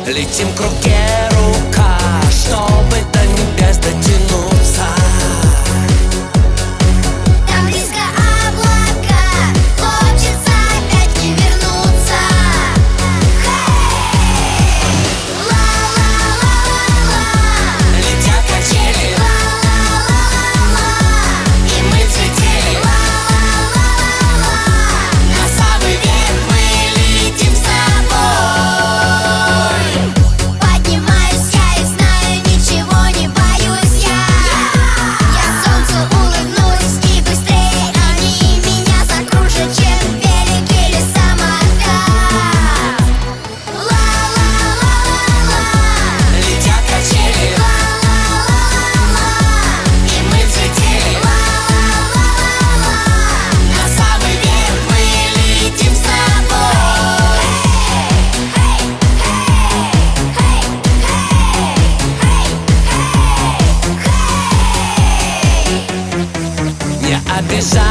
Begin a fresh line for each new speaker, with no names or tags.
Летим к руке рука, чтобы до небес дотянуться.
Там близко облака, хочется опять не вернуться. Ла-ла-ла-ла-ла,
Летят качели,
ла-ла-ла-ла-ла,
и мы взлетели.
ла-ла-ла-ла-ла,
На самый верх мы летим с тобой.
поднимаюсь я и знаю, ничего не боюсь я. Я солнцу улыбнусь и быстрее они меня закружат, чем велик или самокат. Ла-ла-ла-ла-ла,
Летят качели,
ла-ла-ла-ла-ла,
и мы взлетели.
ла-ла-ла-ла-ла.
На самый верх мы летим с тобой. Не обижай.